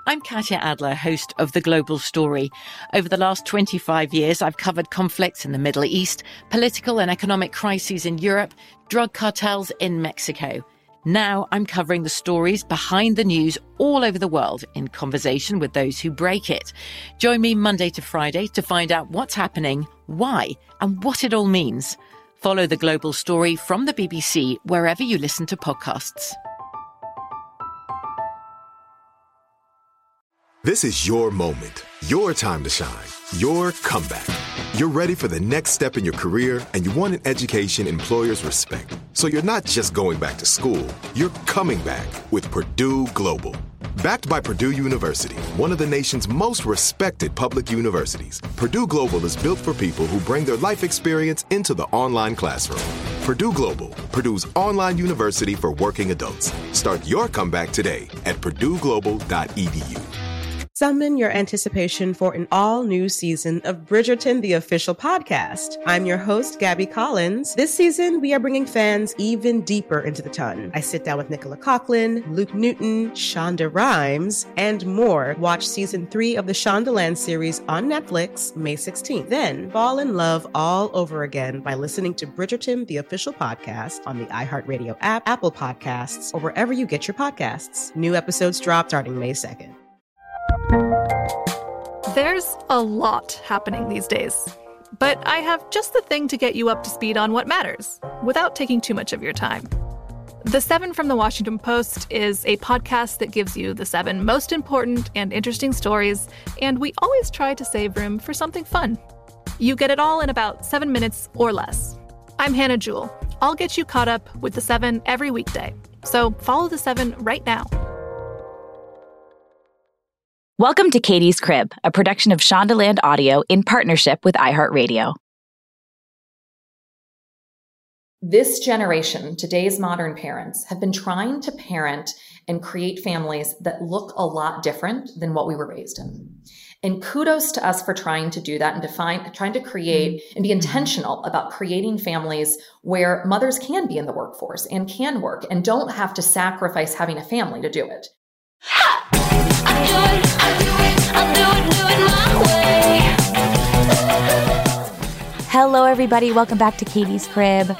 I'm Katya Adler, host of The Global Story. Over the last 25 years, I've covered conflicts in the Middle East, political and economic crises in Europe, drug cartels in Mexico. Now I'm covering the stories behind the news all over the world in conversation with those who break it. Join me Monday to Friday to find out what's happening, why, and what it all means. Follow The Global Story from the BBC wherever you listen to podcasts. This is your moment, your time to shine, your comeback. You're ready for the next step in your career, and you want an education employers respect. So you're not just going back to school, you're coming back with Purdue Global. Backed by Purdue University, one of the nation's most respected public universities, Purdue Global is built for people who bring their life experience into the online classroom. Purdue Global, Purdue's online university for working adults. Start your comeback today at purdueglobal.edu. Summon your anticipation for an all-new season of Bridgerton, the official podcast. I'm your host, Gabby Collins. This season, we are bringing fans even deeper into the ton. I sit down with Nicola Coughlan, Luke Newton, Shonda Rhimes, and more. Watch season 3 of the Shondaland series on Netflix, May 16th. Then fall in love all over again by listening to Bridgerton, the official podcast on the iHeartRadio app, Apple Podcasts, or wherever you get your podcasts. New episodes drop starting May 2nd. There's a lot happening these days, but I have just the thing to get you up to speed on what matters without taking too much of your time. The 7 from the Washington Post is a podcast that gives you the 7 most important and interesting stories, and we always try to save room for something fun. You get it all in about 7 minutes or less. I'm Hannah Jewell. I'll get you caught up with the 7 every weekday. So follow the 7 right now. Welcome to Katie's Crib, a production of Shondaland Audio in partnership with iHeartRadio. This generation, today's modern parents, have been trying to parent and create families that look a lot different than what we were raised in. And kudos to us for trying to do that and trying to create and be intentional about creating families where mothers can be in the workforce and can work and don't have to sacrifice having a family to do it. Hello, everybody. Welcome back to Katie's Crib.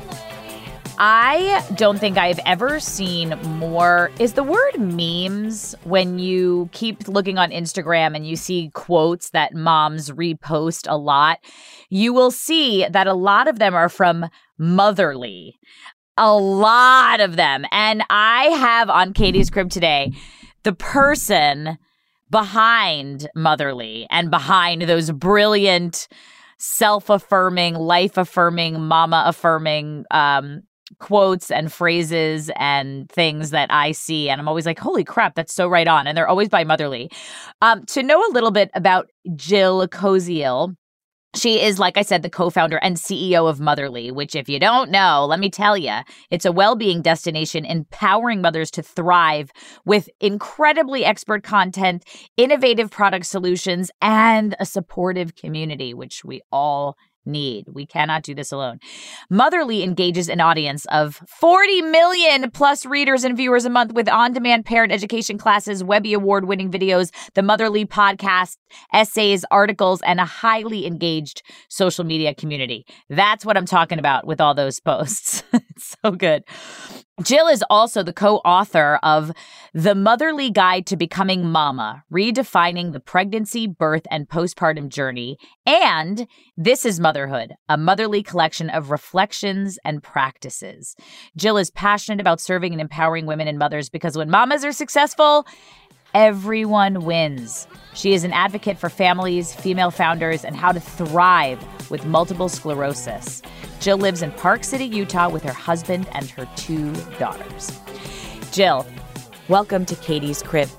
I don't think I've ever seen more. Is the word memes when you keep looking on Instagram and you see quotes that moms repost a lot? You will see that a lot of them are from Motherly. A lot of them. And I have on Katie's Crib today the person behind Motherly and behind those brilliant, self-affirming, life-affirming, mama-affirming quotes and phrases and things that I see. And I'm always like, holy crap, that's so right on. And they're always by Motherly. To know a little bit about Jill Koziel, she is, like I said, the co-founder and CEO of Motherly, which if you don't know, let me tell you, it's a well-being destination empowering mothers to thrive with incredibly expert content, innovative product solutions, and a supportive community, which we all need. We cannot do this alone. Motherly engages an audience of 40 million plus readers and viewers a month with on-demand parent education classes, Webby Award-winning videos, the Motherly podcast, essays, articles, and a highly engaged social media community. That's what I'm talking about with all those posts. It's so good. Jill is also the co-author of The Motherly Guide to Becoming Mama, Redefining the Pregnancy, Birth, and Postpartum Journey, and This is Motherhood, a motherly collection of reflections and practices. Jill is passionate about serving and empowering women and mothers because when mamas are successful, everyone wins. She is an advocate for families, female founders, and how to thrive with multiple sclerosis. Jill lives in Park City, Utah with her husband and her 2 daughters. Jill, welcome to Katie's Crib.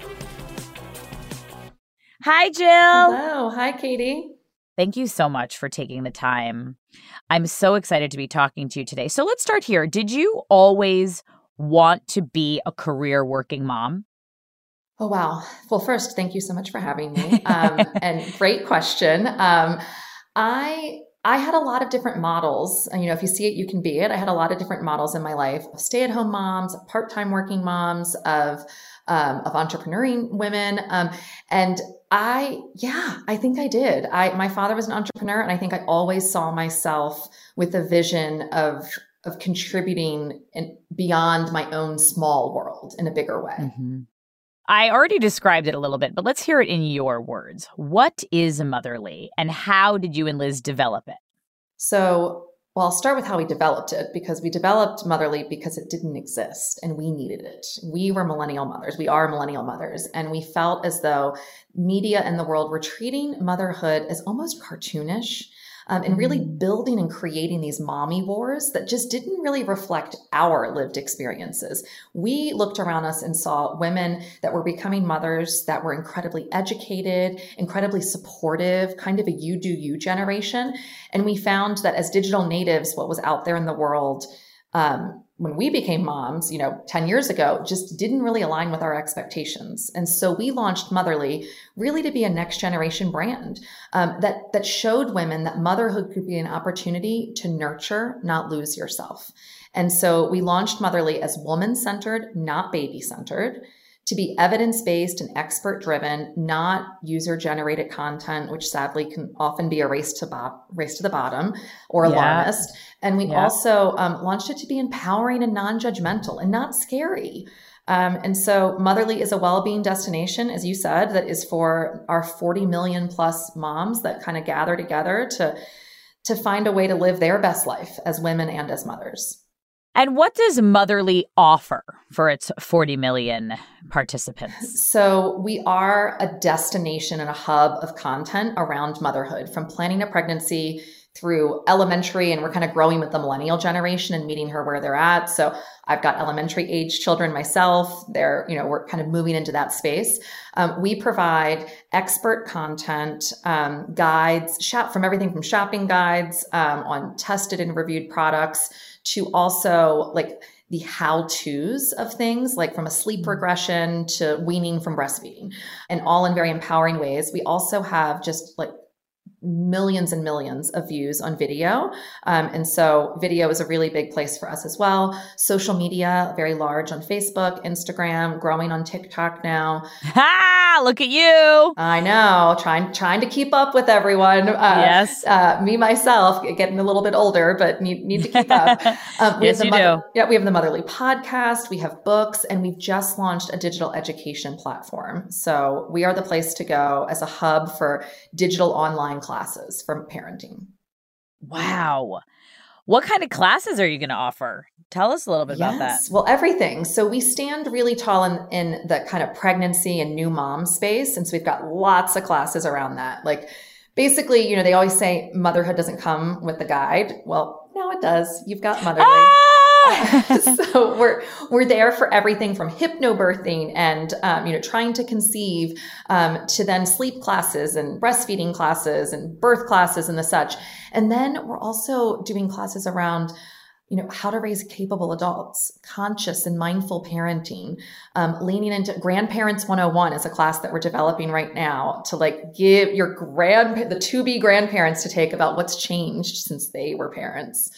Hi, Jill. Hello. Hi, Katie. Thank you so much for taking the time. I'm so excited to be talking to you today. So let's start here. Did you always want to be a career working mom? Oh, wow. Well, first, thank you so much for having me. And great question. I I had a lot of different models. And, if you see it, you can be it. I had a lot of different models in my life of stay-at-home moms, of part-time working moms, of entrepreneuring women. And I think I did. My father was an entrepreneur, and I think I always saw myself with a vision of contributing beyond my own small world in a bigger way. Mm-hmm. I already described it a little bit, but let's hear it in your words. What is Motherly, and how did you and Liz develop it? So, I'll start with how we developed it, because we developed Motherly because it didn't exist and we needed it. We were millennial mothers. We are millennial mothers. And we felt as though media and the world were treating motherhood as almost cartoonish. And really building and creating these mommy wars that just didn't really reflect our lived experiences. We looked around us and saw women that were becoming mothers that were incredibly educated, incredibly supportive, kind of a you do you generation. And we found that as digital natives, what was out there in the world when we became moms, 10 years ago, just didn't really align with our expectations. And so we launched Motherly really to be a next generation brand that showed women that motherhood could be an opportunity to nurture, not lose yourself. And so we launched Motherly as woman-centered, not baby-centered, to be evidence-based and expert-driven, not user-generated content, which sadly can often be a race to the bottom or alarmist. And we also launched it to be empowering and non-judgmental and not scary. And so Motherly is a well-being destination, as you said, that is for our 40 million plus moms that kind of gather together to find a way to live their best life as women and as mothers. And what does Motherly offer for its 40 million participants? So we are a destination and a hub of content around motherhood, from planning a pregnancy through elementary, and we're kind of growing with the millennial generation and meeting her where they're at. So I've got elementary age children myself. We're kind of moving into that space. We provide expert content, guides, from everything from shopping guides on tested and reviewed products to also like the how-tos of things, like from a sleep regression to weaning from breastfeeding, and all in very empowering ways. We also have just like millions and millions of views on video. And so video is a really big place for us as well. Social media, very large on Facebook, Instagram, growing on TikTok now. Look at you. I know, trying to keep up with everyone. Yes. Me, myself, getting a little bit older, but need to keep up. Yes, you do. Yeah, we have the Motherly podcast, we have books, and we've just launched a digital education platform. So we are the place to go as a hub for digital online classes for parenting. Wow. What kind of classes are you going to offer? Tell us a little bit about that. Well, everything. So we stand really tall in the kind of pregnancy and new mom space. And so we've got lots of classes around that. Like basically, they always say motherhood doesn't come with the guide. Well, no, it does. You've got Motherly. So we're there for everything from hypnobirthing and trying to conceive to then sleep classes and breastfeeding classes and birth classes and the such. And then we're also doing classes around how to raise capable adults, conscious and mindful parenting, leaning into Grandparents 101 is a class that we're developing right now to like give the to-be grandparents to take about what's changed since they were parents.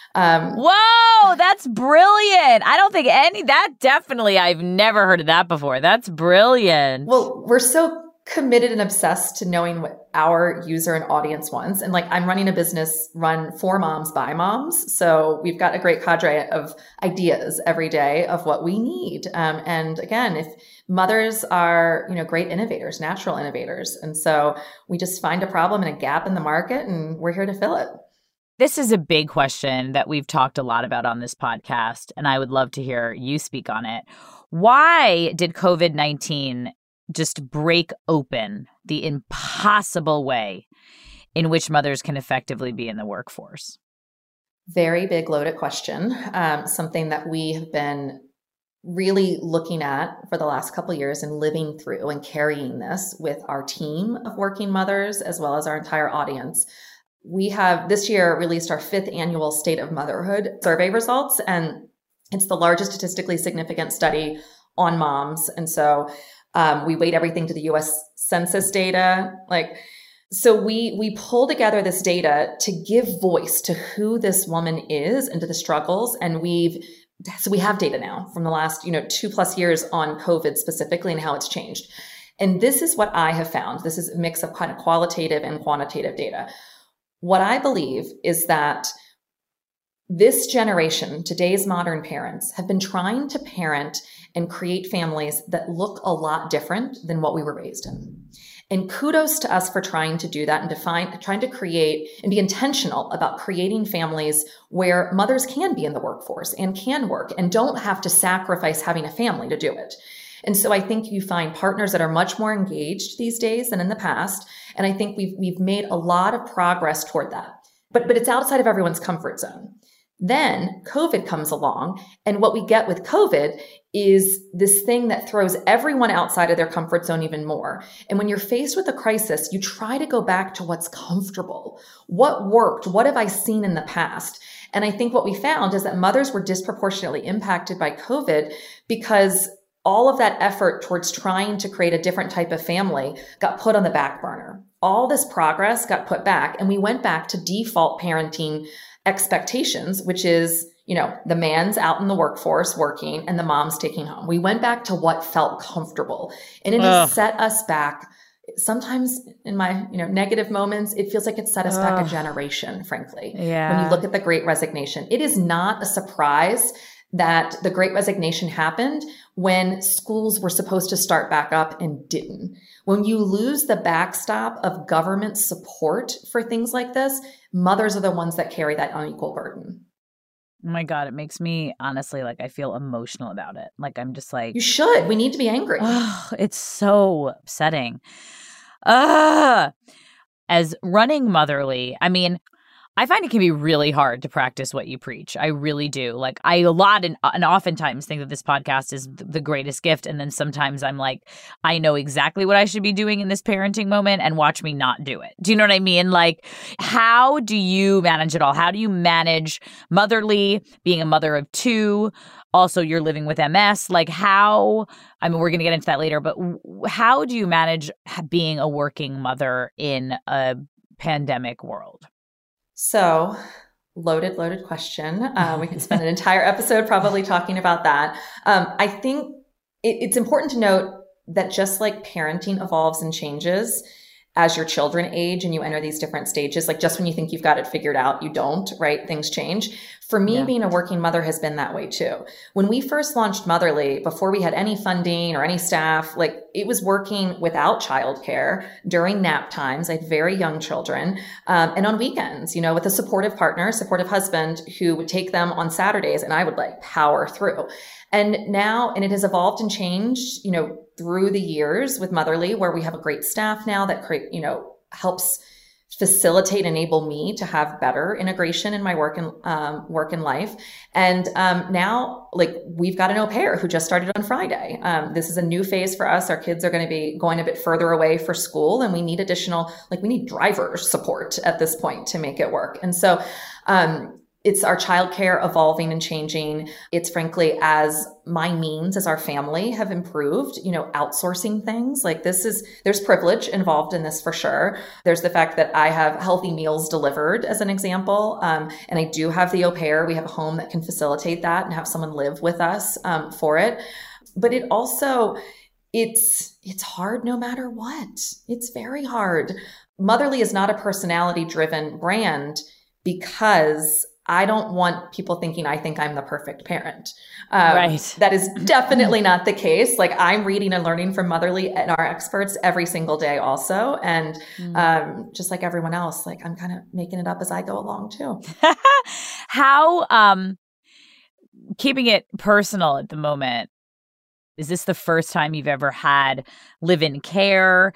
Whoa, that's brilliant. I don't think I've never heard of that before. That's brilliant. Well, we're so committed and obsessed to knowing what our user and audience wants. And like, I'm running a business run for moms by moms. So we've got a great cadre of ideas every day of what we need. And again, if mothers are, great innovators, natural innovators. And so we just find a problem and a gap in the market, and we're here to fill it. This is a big question that we've talked a lot about on this podcast, and I would love to hear you speak on it. Why did COVID-19 just break open the impossible way in which mothers can effectively be in the workforce? Very big, loaded question. Something that we have been really looking at for the last couple of years and living through and carrying this with our team of working mothers as well as our entire audience. We have this year released our 5th annual State of Motherhood survey results, and it's the largest statistically significant study on moms. And so we weight everything to the U.S. Census data. Like So we pull together this data to give voice to who this woman is and to the struggles. And we have data now from the last, 2+ years on COVID specifically and how it's changed. And this is what I have found. This is a mix of kind of qualitative and quantitative data. What I believe is that this generation, today's modern parents, have been trying to parent and create families that look a lot different than what we were raised in. And kudos to us for trying to do that and trying to create and be intentional about creating families where mothers can be in the workforce and can work and don't have to sacrifice having a family to do it. And so I think you find partners that are much more engaged these days than in the past. And I think we've made a lot of progress toward that. But it's outside of everyone's comfort zone. Then COVID comes along, and what we get with COVID is this thing that throws everyone outside of their comfort zone even more. And when you're faced with a crisis, you try to go back to what's comfortable. What worked? What have I seen in the past? And I think what we found is that mothers were disproportionately impacted by COVID because all of that effort towards trying to create a different type of family got put on the back burner. All this progress got put back, and we went back to default parenting expectations, which is, the man's out in the workforce working and the mom's taking home. We went back to what felt comfortable, and it has set us back. Sometimes in my, negative moments, it feels like it set us back a generation, frankly. Yeah. When you look at the Great Resignation, it is not a surprise that the Great Resignation happened when schools were supposed to start back up and didn't. When you lose the backstop of government support for things like this, mothers are the ones that carry that unequal burden. Oh my God, it makes me honestly, I feel emotional about it. I'm just like, you should. We need to be angry. Oh, it's so upsetting. As running Motherly, I find it can be really hard to practice what you preach. I really do. I oftentimes think that this podcast is the greatest gift. And then sometimes I'm like, I know exactly what I should be doing in this parenting moment, and watch me not do it. Do you know what I mean? How do you manage it all? How do you manage Motherly, being a mother of 2? Also, you're living with MS. We're going to get into that later, but how do you manage being a working mother in a pandemic world? So loaded question. We could spend an entire episode probably talking about that. I think it's important to note that just like parenting evolves and changes as your children age and you enter these different stages, just when you think you've got it figured out, you don't, right? Things change. For me, being a working mother has been that way too. When we first launched Motherly, before we had any funding or any staff, it was working without childcare during nap times. I had very young children. And on weekends, with a supportive partner, supportive husband who would take them on Saturdays, and I would power through. And it has evolved and changed, through the years with Motherly, where we have a great staff now that helps facilitate, enable me to have better integration in my work and life. And now, we've got an au pair who just started on Friday. This is a new phase for us. Our kids are going to be going a bit further away for school, and we need additional, we need driver support at this point to make it work. And so, it's our childcare evolving and changing. It's frankly, as my means as our family have improved, outsourcing things there's privilege involved in this for sure. There's the fact that I have healthy meals delivered as an example. And I do have the au pair. We have a home that can facilitate that and have someone live with us for it. But it also, it's hard no matter what. It's very hard. Motherly is not a personality driven brand because I don't want people thinking I think I'm the perfect parent. Right. That is definitely not the case. I'm reading and learning from Motherly and our experts every single day also. And just like everyone else, I'm kind of making it up as I go along too. How, keeping it personal at the moment, is this the first time you've ever had live-in care?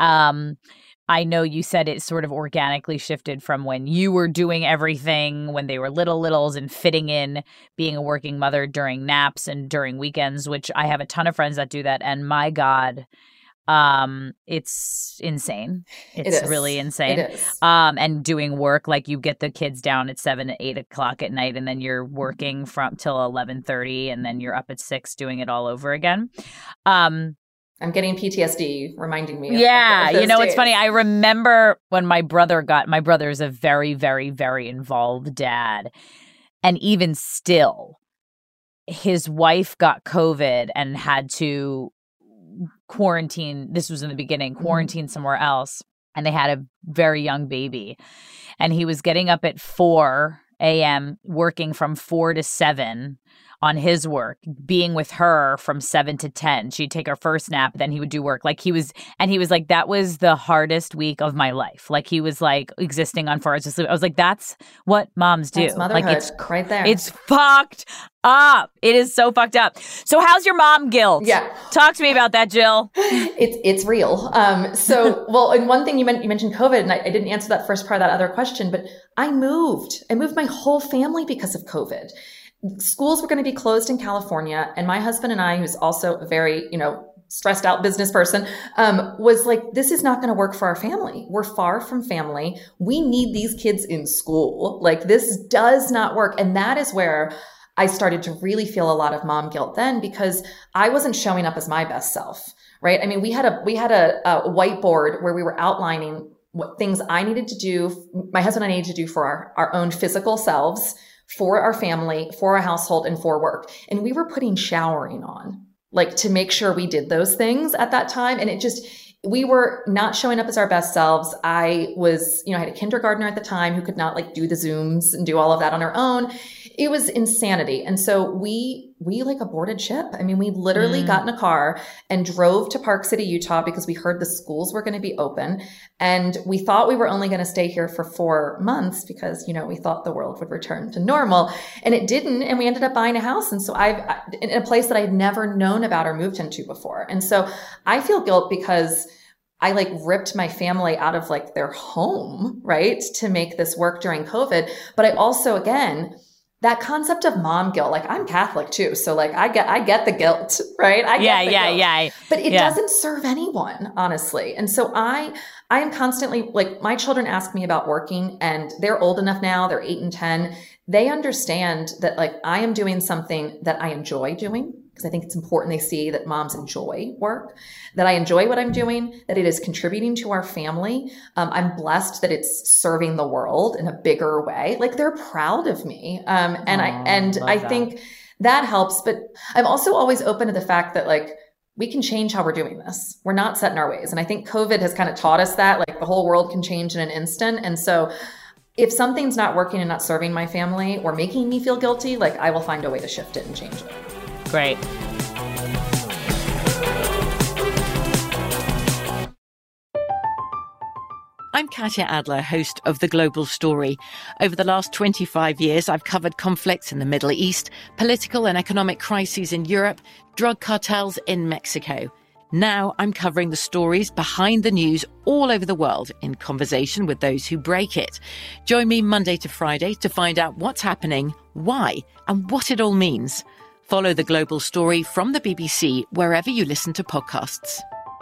I know you said it sort of organically shifted from when you were doing everything when they were littles and fitting in being a working mother during naps and during weekends, which I have a ton of friends that do that. And my God, it's insane. It's really insane. It is. And doing work, you get the kids down at 7, 8 o'clock at night, and then you're working from till 11:30, and then you're up at 6 doing it all over again. I'm getting PTSD reminding me. Yeah. Of those days. It's funny. I remember when my brother's a very, very, very involved dad. And even still, his wife got COVID and had to quarantine. This was in the beginning, quarantine somewhere else. And they had a very young baby. And he was getting up at 4 a.m., working from 4 to 7 on his work, being with her from 7 to 10. She'd take her first nap, then he would do work. He was like, that was the hardest week of my life. Like, he was like existing on 4 hours of sleep. I was like, that's what moms do. That's motherhood, like, it's right there. It's fucked up. It is so fucked up. So how's your mom guilt? Yeah. Talk to me about that, Jill. It's real. And one thing you mentioned COVID, and I didn't answer that first part of that other question, but I moved my whole family because of COVID. Schools were going to be closed in California. And my husband and I, who's also a very, stressed out business person, was like, this is not going to work for our family. We're far from family. We need these kids in school. Like, this does not work. And that is where I started to really feel a lot of mom guilt then, because I wasn't showing up as my best self, right? I mean, we had a whiteboard where we were outlining what things I needed to do, my husband and I needed to do for our own physical selves, for our family, for our household, and for work. And we were putting showering on, like, to make sure we did those things at that time. And we were not showing up as our best selves. I was, I had a kindergartner at the time who could not do the Zooms and do all of that on her own. It was insanity. And so we aborted ship. I mean, we literally got in a car and drove to Park City, Utah, because we heard the schools were going to be open. And we thought we were only going to stay here for 4 months because, we thought the world would return to normal, and it didn't. And we ended up buying a house. And so in a place that I had never known about or moved into before. And so I feel guilt because I ripped my family out of their home, right, to make this work during COVID. But I also, again, that concept of mom guilt, I'm Catholic too. So I get the guilt, right? I get the guilt. But it doesn't serve anyone, honestly. And so I am constantly, my children ask me about working, and they're old enough now, they're 8 and 10. They understand that I am doing something that I enjoy doing, because I think it's important they see that moms enjoy work, that I enjoy what I'm doing, that it is contributing to our family. I'm blessed that it's serving the world in a bigger way. They're proud of me. I think that helps. But I'm also always open to the fact that we can change how we're doing this. We're not set in our ways. And I think COVID has kind of taught us that the whole world can change in an instant. And so if something's not working and not serving my family or making me feel guilty, I will find a way to shift it and change it. Great. I'm Katya Adler, host of The Global Story. Over the last 25 years, I've covered conflicts in the Middle East, political and economic crises in Europe, drug cartels in Mexico. Now I'm covering the stories behind the news all over the world in conversation with those who break it. Join me Monday to Friday to find out what's happening, why, and what it all means. Follow The Global Story from the BBC wherever you listen to podcasts.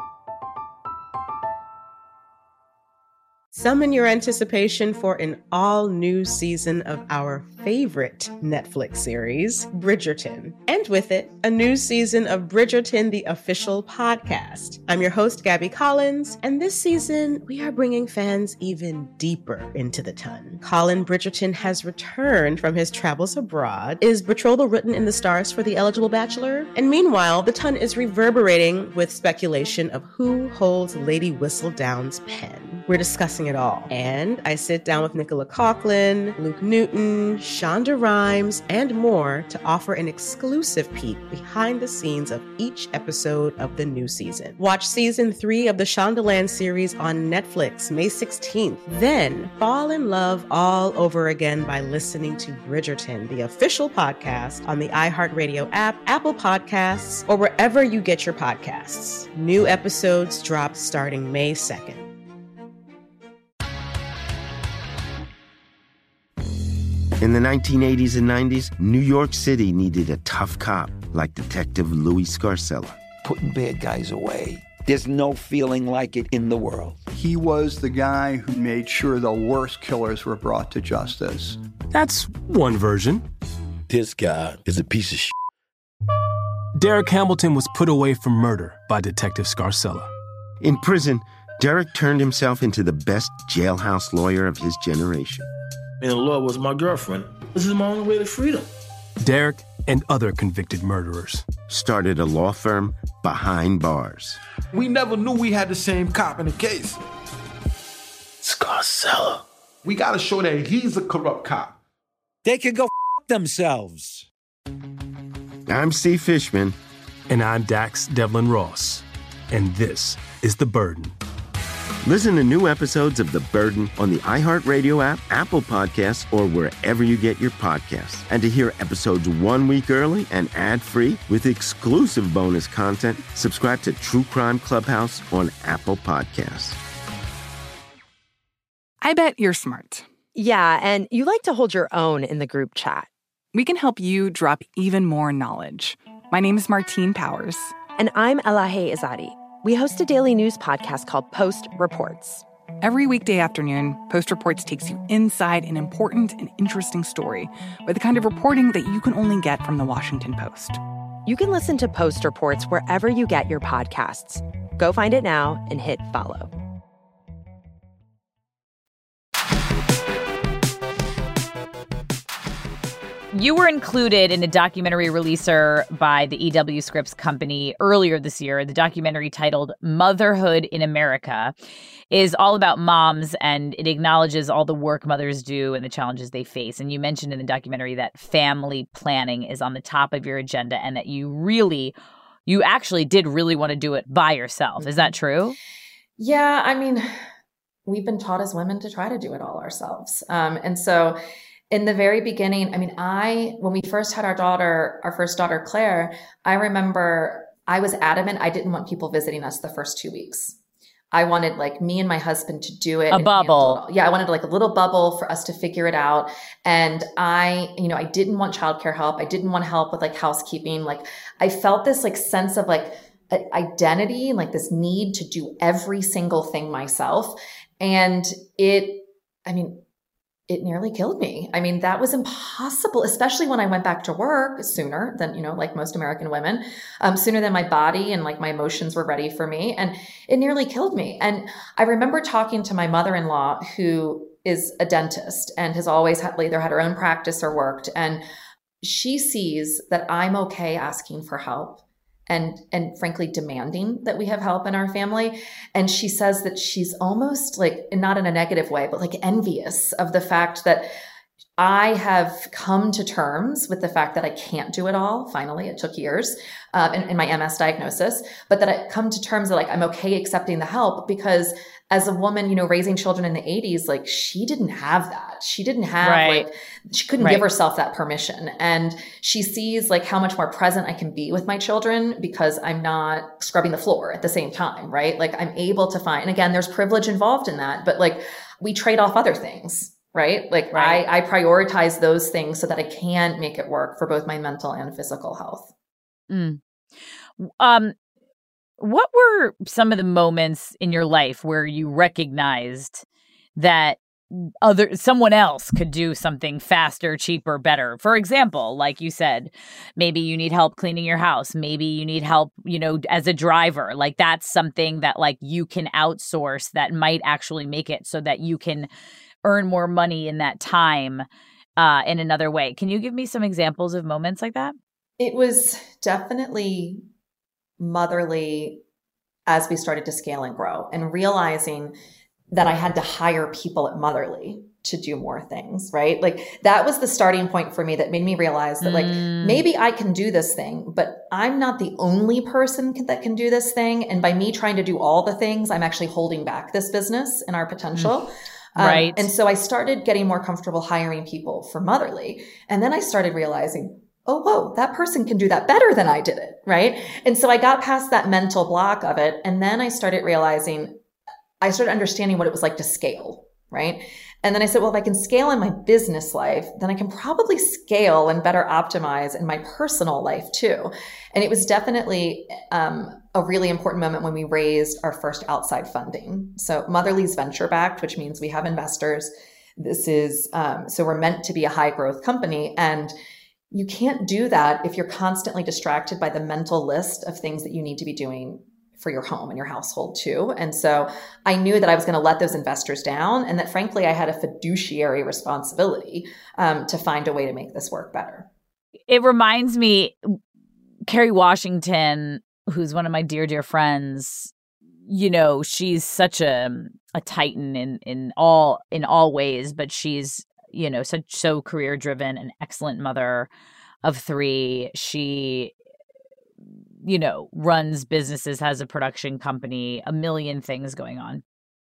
Summon your anticipation for an all-new season of our favorite Netflix series, Bridgerton. And with it, a new season of Bridgerton, the official podcast. I'm your host, Gabby Collins, and this season, we are bringing fans even deeper into the ton. Colin Bridgerton has returned from his travels abroad. Is betrothal written in the stars for the eligible bachelor? And meanwhile, the ton is reverberating with speculation of who holds Lady Whistledown's pen. We're discussing it all. And I sit down with Nicola Coughlan, Luke Newton, Shonda Rhimes, and more to offer an exclusive peek behind the scenes of each episode of the new season. Watch season 3 of the Shondaland series on Netflix May 16th. Then fall in love all over again by listening to Bridgerton, the official podcast on the iHeartRadio app, Apple Podcasts, or wherever you get your podcasts. New episodes drop starting May 2nd. In the 1980s and 90s, New York City needed a tough cop like Detective Louis Scarcella. Putting bad guys away. There's no feeling like it in the world. He was the guy who made sure the worst killers were brought to justice. That's one version. This guy is a piece of shit. Derek Hamilton was put away for murder by Detective Scarcella. In prison, Derek turned himself into the best jailhouse lawyer of his generation. And the law was my girlfriend. This is my only way to freedom. Derek and other convicted murderers started a law firm behind bars. We never knew we had the same cop in the case. Scarcella. We gotta show that he's a corrupt cop. They can go themselves. I'm Steve Fishman. And I'm Dax Devlin Ross. And this is The Burden. Listen to new episodes of The Burden on the iHeartRadio app, Apple Podcasts, or wherever you get your podcasts. And to hear episodes 1 week early and ad-free with exclusive bonus content, subscribe to True Crime Clubhouse on Apple Podcasts. I bet you're smart. Yeah, and you like to hold your own in the group chat. We can help you drop even more knowledge. My name is Martine Powers. And I'm Elahe Izadi. We host a daily news podcast called Post Reports. Every weekday afternoon, Post Reports takes you inside an important and interesting story with the kind of reporting that you can only get from the Washington Post. You can listen to Post Reports wherever you get your podcasts. Go find it now and hit follow. You were included in a documentary releaser by the EW Scripps Company earlier this year. The documentary, titled Motherhood in America, is all about moms, and it acknowledges all the work mothers do and the challenges they face. And you mentioned in the documentary that family planning is on the top of your agenda and that you actually did really want to do it by yourself. Is that true? Yeah, I mean, we've been taught as women to try to do it all ourselves. And so in the very beginning, I mean, when we first had our first daughter, Claire, I remember I was adamant I didn't want people visiting us the first 2 weeks. I wanted me and my husband to do it. A bubble. Yeah, I wanted a little bubble for us to figure it out. And I didn't want childcare help. I didn't want help with housekeeping. I felt this sense of identity, this need to do every single thing myself. And it nearly killed me. I mean, that was impossible, especially when I went back to work sooner than, like most American women, sooner than my body and my emotions were ready for me. And it nearly killed me. And I remember talking to my mother-in-law, who is a dentist and has always either had her own practice or worked. And she sees that I'm okay asking for help and frankly demanding that we have help in our family. And she says that she's almost not in a negative way, but envious of the fact that I have come to terms with the fact that I can't do it all. Finally, it took years in my MS diagnosis, but that I come to terms that I'm okay accepting the help, because as a woman, raising children in the 80s, she didn't have that. She didn't have she couldn't give herself that permission. And she sees how much more present I can be with my children because I'm not scrubbing the floor at the same time, right? I'm able to find, and again, there's privilege involved in that, but we trade off other things. Right? I prioritize those things so that I can make it work for both my mental and physical health. What were some of the moments in your life where you recognized that someone else could do something faster, cheaper, better? For example, like you said, maybe you need help cleaning your house. Maybe you need help, as a driver. That's something that you can outsource that might actually make it so that you can earn more money in that time in another way. Can you give me some examples of moments like that? It was definitely motherly as we started to scale and grow, and realizing that I had to hire people at Motherly to do more things, right? That was the starting point for me that made me realize that maybe I can do this thing, but I'm not the only person that can do this thing. And by me trying to do all the things, I'm actually holding back this business and our potential. Right. And so I started getting more comfortable hiring people for Motherly. And then I started realizing, oh, whoa, that person can do that better than I did it. Right. And so I got past that mental block of it. And then I started understanding what it was like to scale. Right. And then I said, well, if I can scale in my business life, then I can probably scale and better optimize in my personal life too. And it was definitely a really important moment when we raised our first outside funding. So Motherly's venture backed, which means we have investors. This is, so we're meant to be a high growth company. And you can't do that if you're constantly distracted by the mental list of things that you need to be doing for your home and your household too. And so I knew that I was going to let those investors down, and that frankly, I had a fiduciary responsibility to find a way to make this work better. It reminds me, Kerry Washington, who's one of my dear, dear friends, you know, she's such a titan in all ways, but she's, you know, so career driven, an excellent mother of 3. She, you know, runs businesses, has a production company, a million things going on.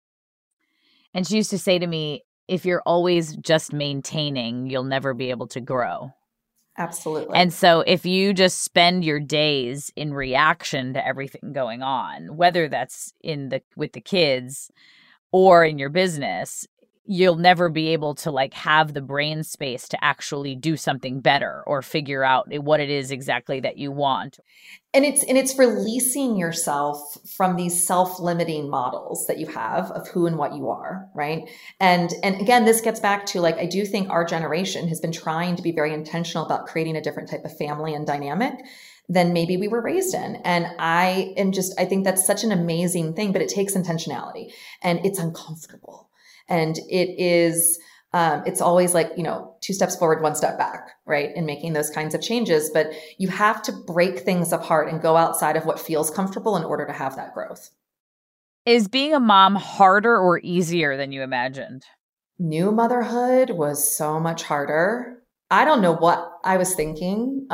And she used to say to me, if you're always just maintaining, you'll never be able to grow. Absolutely. And so if you just spend your days in reaction to everything going on, whether that's with the kids or in your business, you'll never be able to like have the brain space to actually do something better or figure out what it is exactly that you want. And it's releasing yourself from these self-limiting models that you have of who and what you are, right? And again, this gets back to like, I do think our generation has been trying to be very intentional about creating a different type of family and dynamic than maybe we were raised in. And I think that's such an amazing thing, but it takes intentionality and it's uncomfortable. And it is, it's always like, you know, 2 steps forward, 1 step back, right? In making those kinds of changes, but you have to break things apart and go outside of what feels comfortable in order to have that growth. Is being a mom harder or easier than you imagined? New motherhood was so much harder. I don't know what I was thinking.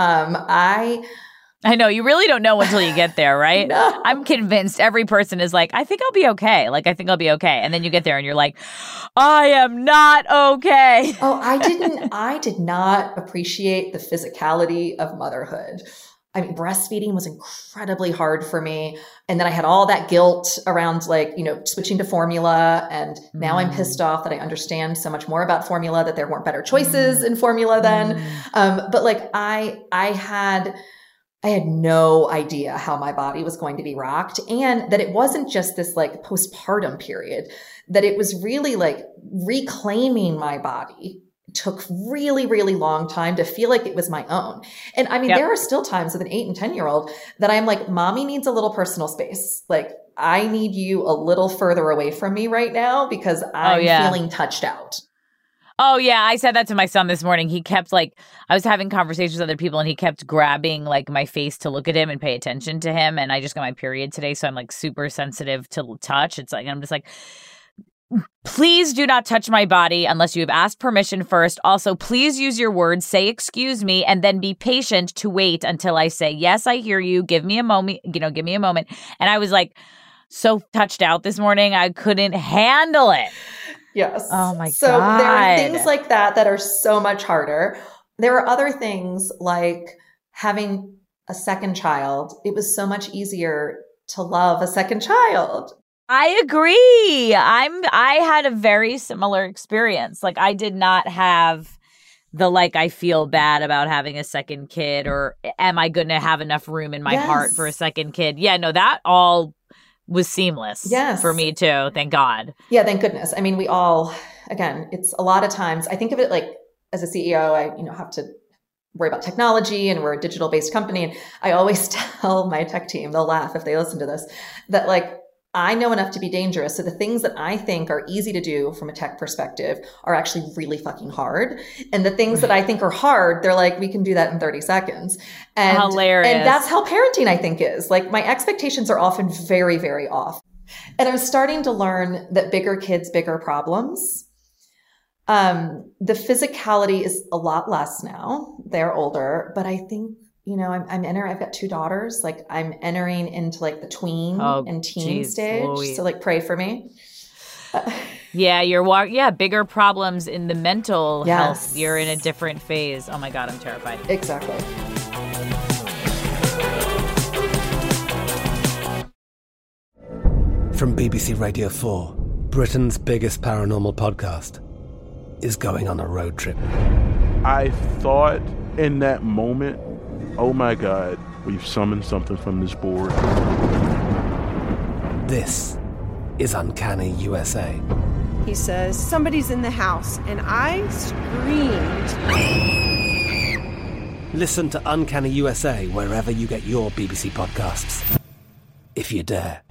I know, you really don't know until you get there, right? No. I'm convinced every person is like, I think I'll be okay. Like, I think I'll be okay. And then you get there and you're like, I am not okay. Oh, I did not appreciate the physicality of motherhood. I mean, breastfeeding was incredibly hard for me. And then I had all that guilt around like, you know, switching to formula. And now I'm pissed off that I understand so much more about formula, that there weren't better choices in formula then. But like I had no idea how my body was going to be rocked, and that it wasn't just this like postpartum period, that it was really like reclaiming my body took really, really long time to feel like it was my own. And I mean, there are still times with an 8 and 10-year-old that I'm like, mommy needs a little personal space. Like I need you a little further away from me right now because I'm feeling touched out. Oh, yeah. I said that to my son this morning. He kept like, I was having conversations with other people and he kept grabbing like my face to look at him and pay attention to him. And I just got my period today. So I'm like super sensitive to touch. It's like, I'm just like, please do not touch my body unless you have asked permission first. Also, please use your words, say, excuse me, and then be patient to wait until I say, yes, I hear you. Give me a moment, give me a moment. And I was like so touched out this morning. I couldn't handle it. Yes. Oh my God. So there are things like that are so much harder. There are other things like having a second child. It was so much easier to love a second child. I agree. I had a very similar experience. Like I did not have the like, I feel bad about having a second kid, or am I going to have enough room in my heart for a second kid? Yeah, no, that all was seamless for me too. Thank God. Yeah, thank goodness. I mean, we all, again, it's a lot of times, I think of it like as a CEO, I have to worry about technology and we're a digital based company. And I always tell my tech team, they'll laugh if they listen to this, that like, I know enough to be dangerous. So the things that I think are easy to do from a tech perspective are actually really fucking hard. And the things that I think are hard, they're like, we can do that in 30 seconds. And, hilarious. And that's how parenting, I think, is. Like my expectations are often very, very off. And I'm starting to learn that bigger kids, bigger problems. The physicality is a lot less now. They're older, but I think, I've got 2 daughters. Like I'm entering into like the tween and teen stage. So like pray for me. Yeah, bigger problems in the mental health. You're in a different phase. Oh my God, I'm terrified. Exactly. From BBC Radio 4, Britain's biggest paranormal podcast is going on a road trip. I thought in that moment, oh my God, we've summoned something from this board. This is Uncanny USA. He says, somebody's in the house, and I screamed. Listen to Uncanny USA wherever you get your BBC podcasts, if you dare.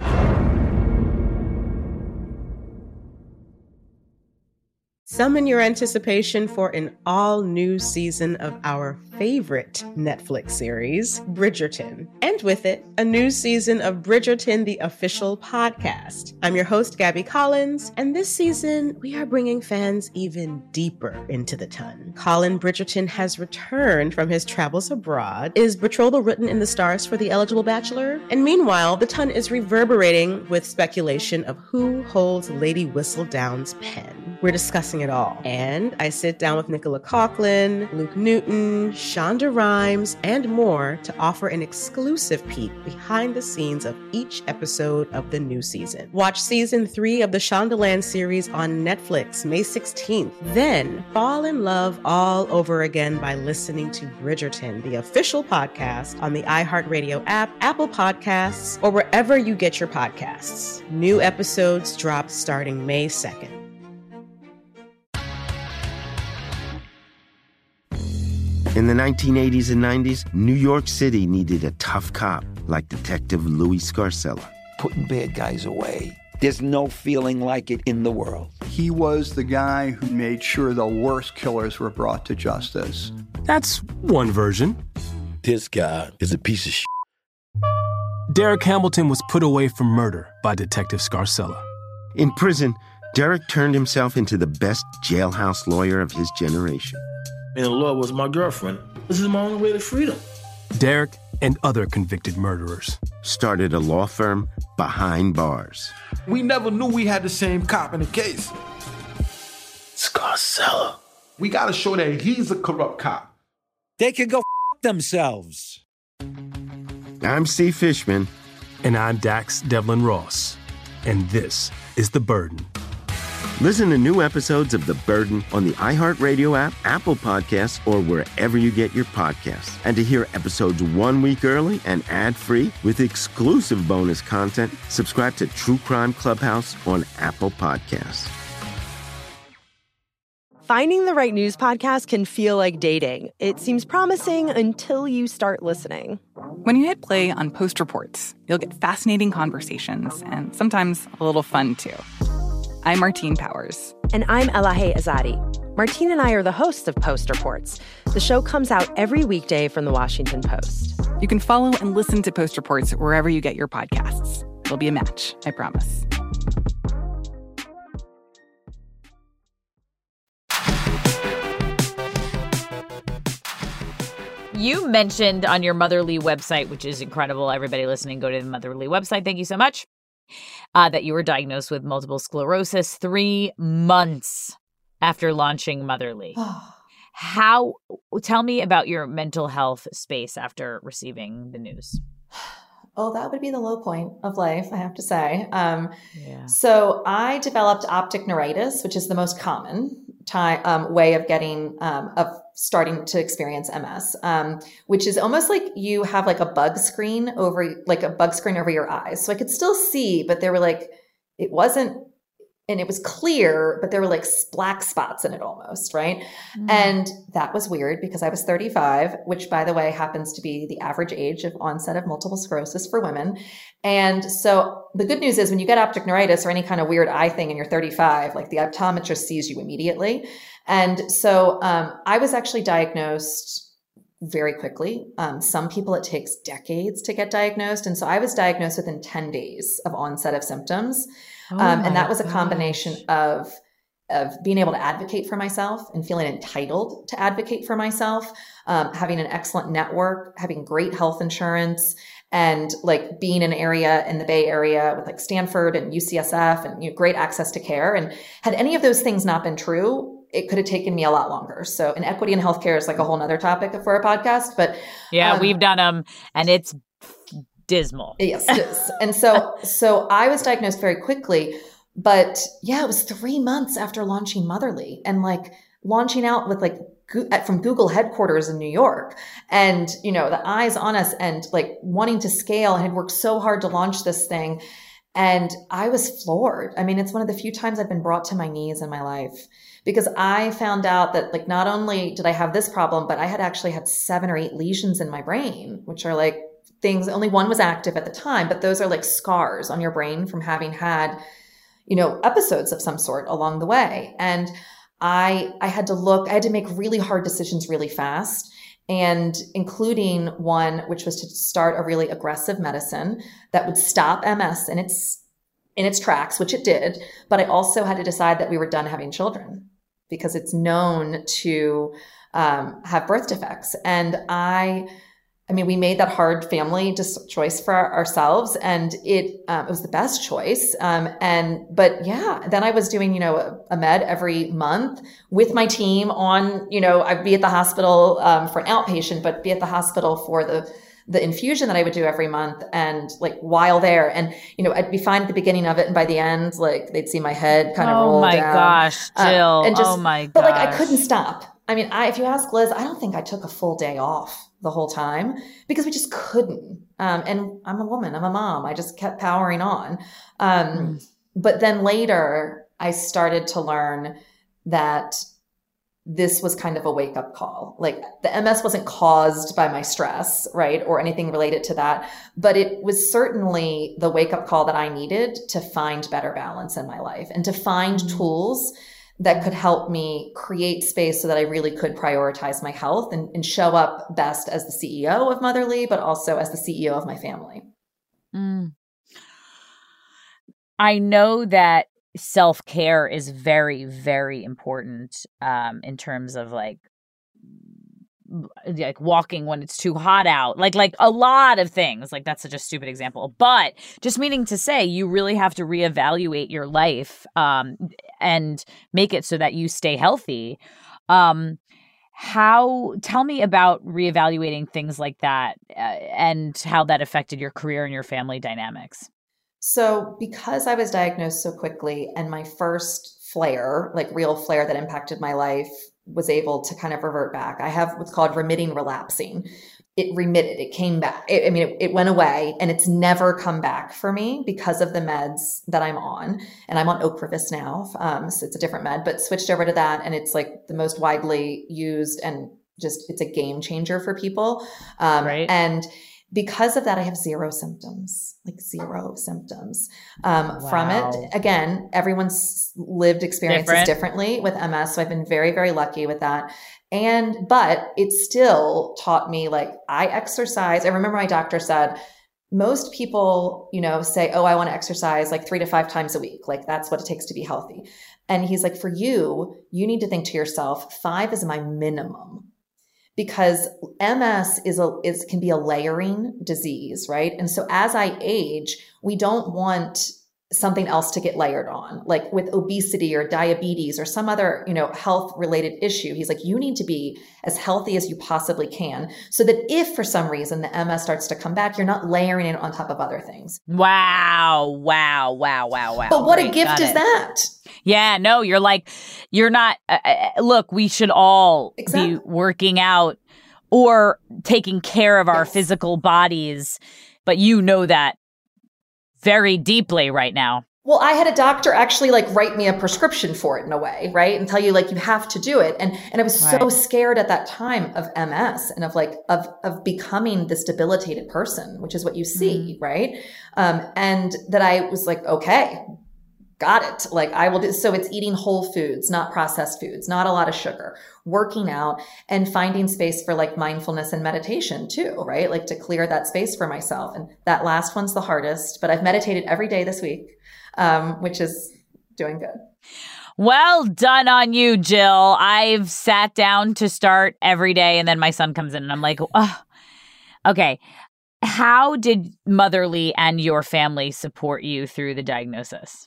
Summon your anticipation for an all-new season of our favorite Netflix series, Bridgerton. And with it, a new season of Bridgerton, the official podcast. I'm your host, Gabby Collins, and this season, we are bringing fans even deeper into the ton. Colin Bridgerton has returned from his travels abroad. Is betrothal written in the stars for the eligible bachelor? And meanwhile, the ton is reverberating with speculation of who holds Lady Whistledown's pen. We're discussing it all. And I sit down with Nicola Coughlan, Luke Newton, Shonda Rhimes, and more to offer an exclusive peek behind the scenes of each episode of the new season. Watch season 3 of the Shondaland series on Netflix May 16th. Then fall in love all over again by listening to Bridgerton, the official podcast, on the iHeartRadio app, Apple Podcasts, or wherever you get your podcasts. New episodes drop starting May 2nd. In the 1980s and 90s, New York City needed a tough cop like Detective Louis Scarcella. Putting bad guys away. There's no feeling like it in the world. He was the guy who made sure the worst killers were brought to justice. That's one version. This guy is a piece of shit. Derek Hamilton was put away for murder by Detective Scarcella. In prison, Derek turned himself into the best jailhouse lawyer of his generation. And the law was my girlfriend. This is my only way to freedom. Derek and other convicted murderers started a law firm behind bars. We never knew we had the same cop in the case. Scarcella. We gotta show that he's a corrupt cop. They can go f*** themselves. I'm Steve Fishman. And I'm Dax Devlin Ross. And this is The Burden. Listen to new episodes of The Burden on the iHeartRadio app, Apple Podcasts, or wherever you get your podcasts. And to hear episodes 1 week early and ad-free with exclusive bonus content, subscribe to True Crime Clubhouse on Apple Podcasts. Finding the right news podcast can feel like dating. It seems promising until you start listening. When you hit play on Post Reports, you'll get fascinating conversations and sometimes a little fun, too. I'm Martine Powers. And I'm Elahe Azadi. Martine and I are the hosts of Post Reports. The show comes out every weekday from The Washington Post. You can follow and listen to Post Reports wherever you get your podcasts. It'll be a match, I promise. You mentioned on your Motherly website, which is incredible. Everybody listening, go to the Motherly website. Thank you so much. That you were diagnosed with multiple sclerosis 3 months after launching Motherly. Tell me about your mental health space after receiving the news. Oh, that would be the low point of life, I have to say. So I developed optic neuritis, which is the most common way of starting to experience MS, which is almost like you have like a bug screen over your eyes. So I could still see, but there were it wasn't, and it was clear, but there were like black spots in it almost, right? And that was weird because I was 35, which by the way happens to be the average age of onset of multiple sclerosis for women. And so the good news is when you get optic neuritis or any kind of weird eye thing and you're 35, like the optometrist sees you immediately. And so I was actually diagnosed very quickly. Some people, it takes decades to get diagnosed. And so I was diagnosed within 10 days of onset of symptoms. And that was a combination of being able to advocate for myself and feeling entitled to advocate for myself, having an excellent network, having great health insurance, and like being in an area in the Bay Area with like Stanford and UCSF and great access to care. And had any of those things not been true, it could have taken me a lot longer. So inequity in healthcare is like a whole nother topic for a podcast, but we've done them and it's dismal. Yes, it is. And so I was diagnosed very quickly, but it was 3 months after launching Motherly and like launching out with like from Google headquarters in New York and, the eyes on us and like wanting to scale and had worked so hard to launch this thing. And I was floored. I mean, it's one of the few times I've been brought to my knees in my life, because I found out that like, not only did I have this problem, but I had actually had 7 or 8 lesions in my brain, which are like things, only one was active at the time, but those are like scars on your brain from having had, episodes of some sort along the way. And I had to make really hard decisions really fast, and including one, which was to start a really aggressive medicine that would stop MS in its tracks, which it did. But I also had to decide that we were done having children, because it's known to have birth defects. And we made that hard family choice for ourselves, and it was the best choice. Then I was doing, a med every month with my team on, I'd be at the hospital for an outpatient, but be at the hospital for the infusion that I would do every month. And like while there, and, I'd be fine at the beginning of it. And by the end, like they'd see my head kind of roll down. Oh my gosh, Jill. But like, I couldn't stop. I mean, if you ask Liz, I don't think I took a full day off the whole time, because we just couldn't. And I'm a woman, I'm a mom. I just kept powering on. But then later I started to learn that this was kind of a wake up call. Like the MS wasn't caused by my stress, right? Or anything related to that, but it was certainly the wake up call that I needed to find better balance in my life and to find tools that could help me create space so that I really could prioritize my health and show up best as the CEO of Motherly, but also as the CEO of my family. I know that self-care is very, very important in terms of like walking when it's too hot out, like a lot of things. Like that's such a stupid example, but just meaning to say you really have to reevaluate your life and make it so that you stay healthy. Tell me about reevaluating things like that and how that affected your career and your family dynamics. So because I was diagnosed so quickly, and my first flare, like real flare that impacted my life, was able to kind of revert back. I have what's called remitting relapsing. It remitted, it came back. It went away, and it's never come back for me because of the meds that I'm on. And I'm on Ocrevus now. So it's a different med, but switched over to that. And it's like the most widely used, and just, it's a game changer for people. Right. And because of that, I have zero symptoms from it. Again, everyone's lived experiences differently with MS. So I've been very, very lucky with that. But it still taught me, like, I exercise. I remember my doctor said, most people, say, oh, I want to exercise like 3 to 5 times a week. Like that's what it takes to be healthy. And he's like, for you need to think to yourself, 5 is my minimum. Because MS can be a layering disease, right? And so as I age, we don't want something else to get layered on, like with obesity or diabetes or some other, health related issue. He's like, you need to be as healthy as you possibly can, so that if for some reason the MS starts to come back, you're not layering it on top of other things. Wow. But what a gift is that? Yeah, no, you're not, look, we should all be working out or taking care of our physical bodies, but you know that very deeply right now. Well, I had a doctor actually write me a prescription for it in a way, right? And tell you you have to do it. And I was so scared at that time of MS and of becoming this debilitated person, which is what you see, right? And that I was like, okay, got it. Like I will do. So it's eating whole foods, not processed foods, not a lot of sugar, working out, and finding space for mindfulness and meditation too, right? Like to clear that space for myself. And that last one's the hardest, but I've meditated every day this week, which is doing good. Well done on you, Jill. I've sat down to start every day, and then my son comes in and I'm like, oh, okay. How did Motherly and your family support you through the diagnosis?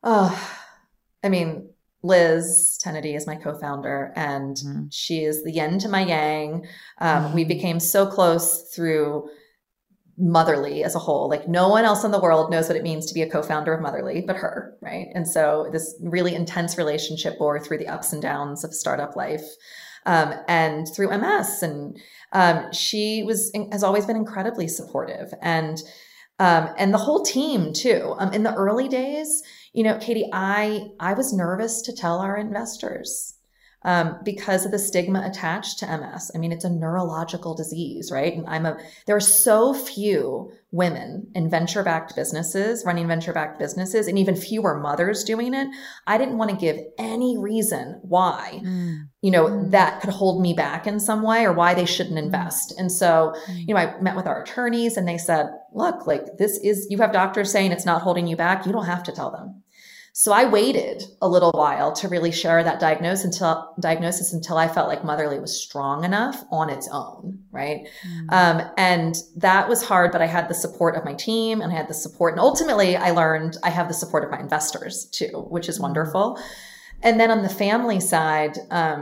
Liz Tennedy is my co-founder, and she is the yin to my yang. We became so close through Motherly as a whole. Like no one else in the world knows what it means to be a co-founder of Motherly but her, right? And so this really intense relationship bore through the ups and downs of startup life, and through MS. And she has always been incredibly supportive. And And the whole team too. In the early days, you know, Katie, I was nervous to tell our investors because of the stigma attached to MS. I mean, it's a neurological disease, right? And there are so few women in venture-backed businesses, running venture-backed businesses, and even fewer mothers doing it. I didn't want to give any reason why, you know, that could hold me back in some way or why they shouldn't invest. And so, you know, I met with our attorneys and they said, look, like you have doctors saying it's not holding you back. You don't have to tell them. So I waited a little while to really share that diagnosis until I felt like Motherly was strong enough on its own, right? And that was hard, but I had the support of my team and I had the support. And ultimately, I learned I have the support of my investors too, which is wonderful. And then on the family side,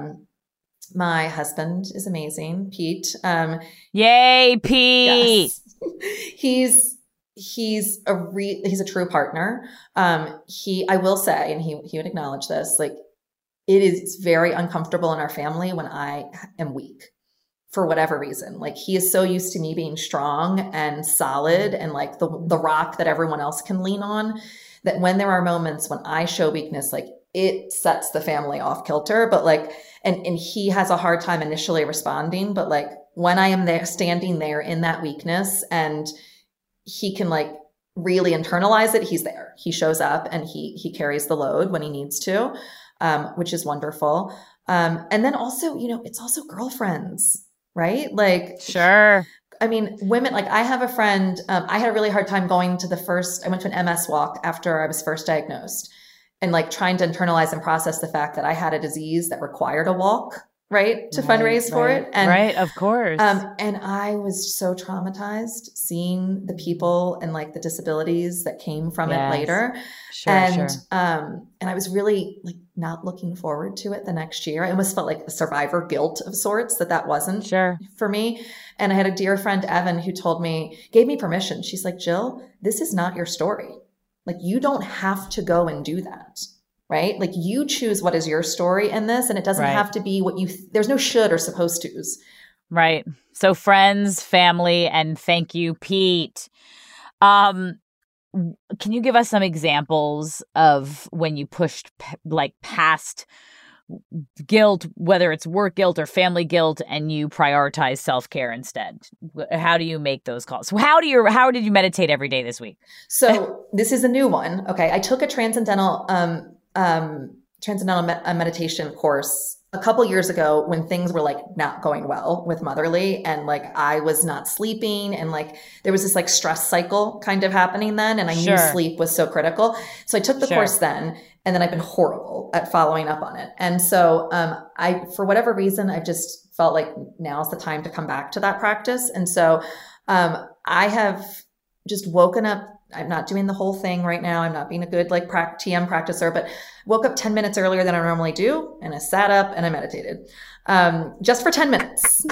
my husband is amazing, Pete. Yay, Pete! Yes. He's a true partner. I will say, and he would acknowledge this, like it is very uncomfortable in our family when I am weak for whatever reason. Like he is so used to me being strong and solid and like the rock that everyone else can lean on, that when there are moments when I show weakness, like it sets the family off kilter. But like, and he has a hard time initially responding, but like when I am there, standing there in that weakness and he can like really internalize it, he's there. He shows up and he carries the load when he needs to, which is wonderful. And then also, you know, it's also girlfriends, right? Like, sure. I mean, women, like I have a friend, I had a really hard time I went to an MS walk after I was first diagnosed and like trying to internalize and process the fact that I had a disease that required a walk, right? To fundraise for it. And, of course. And I was so traumatized seeing the people and like the disabilities that came from it later. Sure, and I was really like not looking forward to it the next year. I almost felt like a survivor guilt of sorts that wasn't for me. And I had a dear friend, Evan, who gave me permission. She's like, Jill, this is not your story. Like you don't have to go and do that. Right? Like you choose what is your story in this, and it doesn't have to be what there's no should or supposed to's. Right. So friends, family, and thank you, Pete. Can you give us some examples of when you pushed past guilt, whether it's work guilt or family guilt, and you prioritize self-care instead? How do you make those calls? How did you meditate every day this week? So this is a new one. Okay. I took a transcendental meditation course a couple years ago when things were like not going well with Motherly and like I was not sleeping and like there was this like stress cycle kind of happening then. And I knew sleep was so critical. So I took the course then, and then I've been horrible at following up on it. And so for whatever reason, I've just felt like now's the time to come back to that practice. And so I have just woken up. I'm not doing the whole thing right now. I'm not being a good like TM practicer, but woke up 10 minutes earlier than I normally do. And I sat up and I meditated just for 10 minutes.